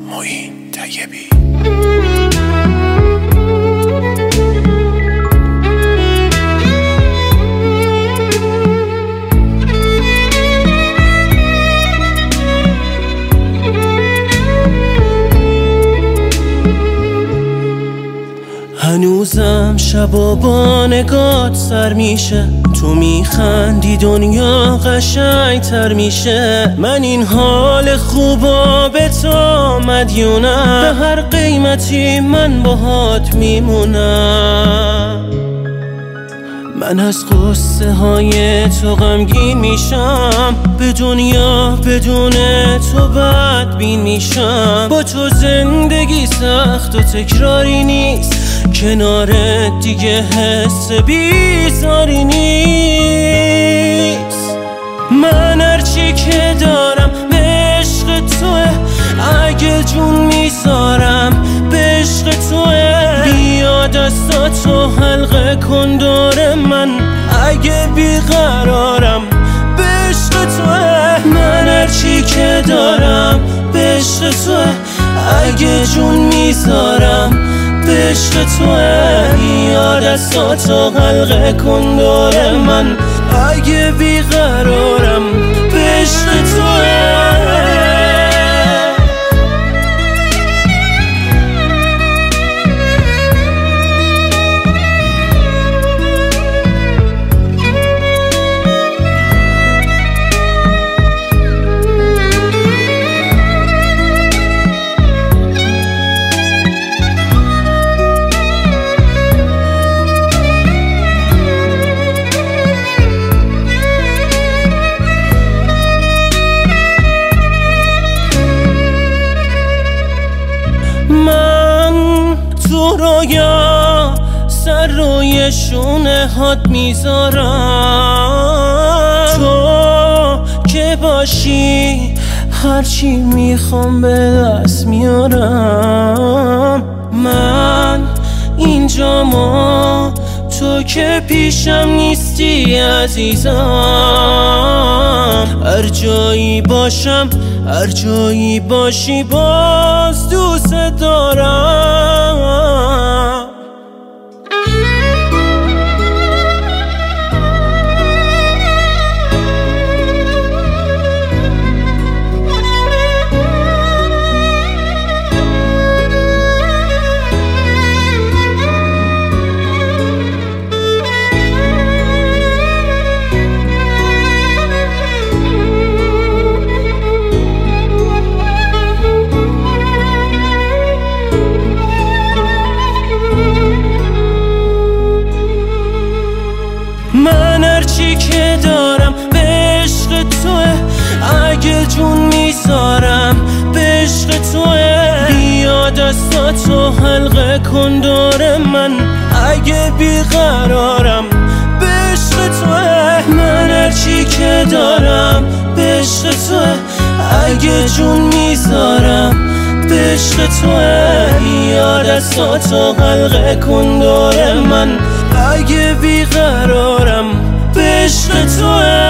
معین طیبی. هنوزم شبا با نگات سر میشه، تو میخندی دنیا قشنگ تر میشه. من این حال خوبا به تو مدیونم، به هر قیمتی من باهات میمونم. من از قصه های تو غمگین میشم، به دنیا بدون تو بدبین میشم. با تو زندگی سخت و تکراری نیست، کنارت دیگه حس بیزاری نیست. من هرچی که دارم به عشق توه، اگه جون میذارم به عشق توه. بیا دستاتو حلقه کن دور من، اگه بیقرارم به عشق توه. من هرچی که دارم به عشق توه، اگه جون میذارم به عشق توه. بیا دستاتو حلقه کن دور من، اگه بیقرارم به عشق توه. من تو رویا سر روی شونه هات میذارم، تو که باشی هرچی میخوام به دست میارم. من اینجام تو که پیشم نیستی عزیزم. هر جایی باشم هر جایی باشی باز دوست دارم. من هرچی که دارم به عشق توه، اگه جون میذارم به عشق توه. بیا دستاتو حلقه کن دور من، اگه بیقرارم به عشق توه. من هرچی که دارم به عشق توه، اگه جون میذارم به عشق توه. بیا دستاتو حلقه کن دور من، اگه بیقرارم به عشق توه.